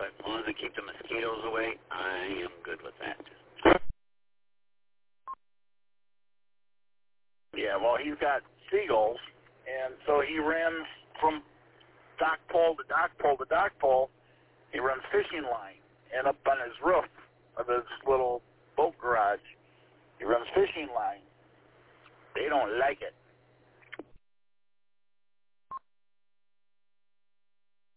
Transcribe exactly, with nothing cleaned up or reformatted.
but as long as they keep the mosquitoes away, I am good with that. Yeah, well, he's got seagulls, and so he ran from dock pole to dock pole to dock pole. He runs fishing line, and up on his roof of his little boat garage, he runs fishing line. They don't like it.